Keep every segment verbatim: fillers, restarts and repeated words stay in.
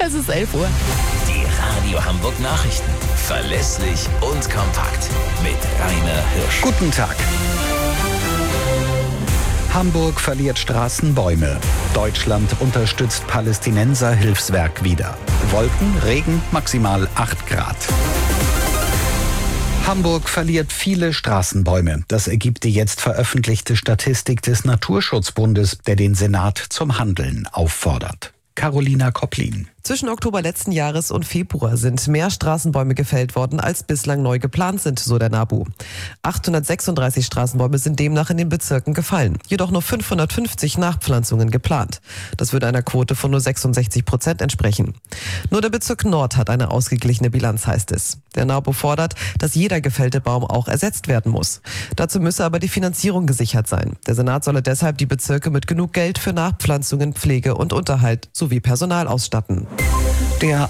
Es ist elf Uhr. Die Radio Hamburg Nachrichten. Verlässlich und kompakt. Mit Rainer Hirsch. Guten Tag. Hamburg verliert Straßenbäume. Deutschland unterstützt Palästinenser-Hilfswerk wieder. Wolken, Regen, maximal acht Grad. Hamburg verliert viele Straßenbäume. Das ergibt die jetzt veröffentlichte Statistik des Naturschutzbundes, der den Senat zum Handeln auffordert. Carolina Kopplin. Zwischen Oktober letzten Jahres und Februar sind mehr Straßenbäume gefällt worden, als bislang neu geplant sind, so der NABU. achthundertsechsunddreißig Straßenbäume sind demnach in den Bezirken gefallen, jedoch nur fünfhundertfünfzig Nachpflanzungen geplant. Das würde einer Quote von nur sechsundsechzig Prozent entsprechen. Nur der Bezirk Nord hat eine ausgeglichene Bilanz, heißt es. Der NABU fordert, dass jeder gefällte Baum auch ersetzt werden muss. Dazu müsse aber die Finanzierung gesichert sein. Der Senat solle deshalb die Bezirke mit genug Geld für Nachpflanzungen, Pflege und Unterhalt sowie Personal ausstatten. Der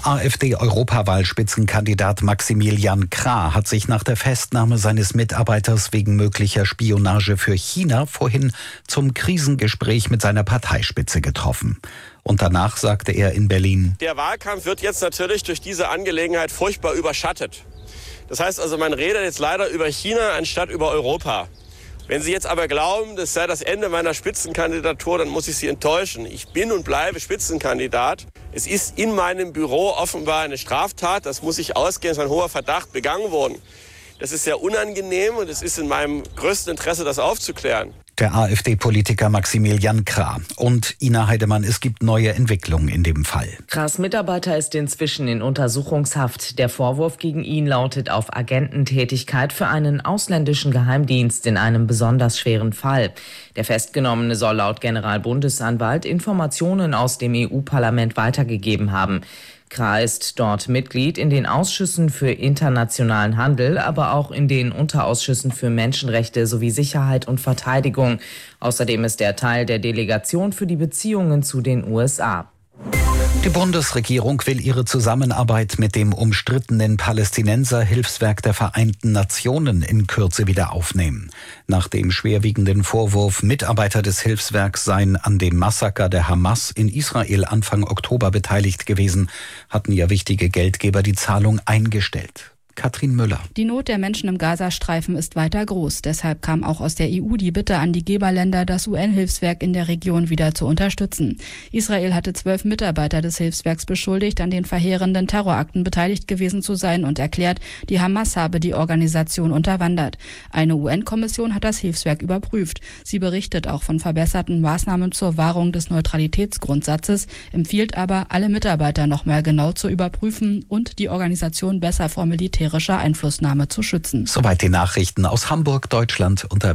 AfD-Europawahlspitzenkandidat Maximilian Krah hat sich nach der Festnahme seines Mitarbeiters wegen möglicher Spionage für China vorhin zum Krisengespräch mit seiner Parteispitze getroffen. Und danach sagte er in Berlin: Der Wahlkampf wird jetzt natürlich durch diese Angelegenheit furchtbar überschattet. Das heißt also, man redet jetzt leider über China anstatt über Europa. Wenn Sie jetzt aber glauben, das sei das Ende meiner Spitzenkandidatur, dann muss ich Sie enttäuschen. Ich bin und bleibe Spitzenkandidat. Es ist in meinem Büro offenbar eine Straftat, das muss ich ausgehen, es ist ein hoher Verdacht begangen worden. Das ist sehr unangenehm und es ist in meinem größten Interesse, das aufzuklären. Der AfD-Politiker Maximilian Krah. Und Ina Heidemann, es gibt neue Entwicklungen in dem Fall. Krahs Mitarbeiter ist inzwischen in Untersuchungshaft. Der Vorwurf gegen ihn lautet auf Agententätigkeit für einen ausländischen Geheimdienst in einem besonders schweren Fall. Der Festgenommene soll laut Generalbundesanwalt Informationen aus dem E U-Parlament weitergegeben haben. Krah ist dort Mitglied in den Ausschüssen für internationalen Handel, aber auch in den Unterausschüssen für Menschenrechte sowie Sicherheit und Verteidigung. Außerdem ist er Teil der Delegation für die Beziehungen zu den U S A. Die Bundesregierung will ihre Zusammenarbeit mit dem umstrittenen Palästinenser-Hilfswerk der Vereinten Nationen in Kürze wieder aufnehmen. Nach dem schwerwiegenden Vorwurf, Mitarbeiter des Hilfswerks seien an dem Massaker der Hamas in Israel Anfang Oktober beteiligt gewesen, hatten ja wichtige Geldgeber die Zahlung eingestellt. Katrin Müller. Die Not der Menschen im Gazastreifen ist weiter groß. Deshalb kam auch aus der E U die Bitte an die Geberländer, das U N-Hilfswerk in der Region wieder zu unterstützen. Israel hatte zwölf Mitarbeiter des Hilfswerks beschuldigt, an den verheerenden Terrorakten beteiligt gewesen zu sein und erklärt, die Hamas habe die Organisation unterwandert. Eine U N-Kommission hat das Hilfswerk überprüft. Sie berichtet auch von verbesserten Maßnahmen zur Wahrung des Neutralitätsgrundsatzes, empfiehlt aber, alle Mitarbeiter nochmal genau zu überprüfen und die Organisation besser vor militärischer Einflussnahme zu schützen. Soweit die Nachrichten aus Hamburg, Deutschland unter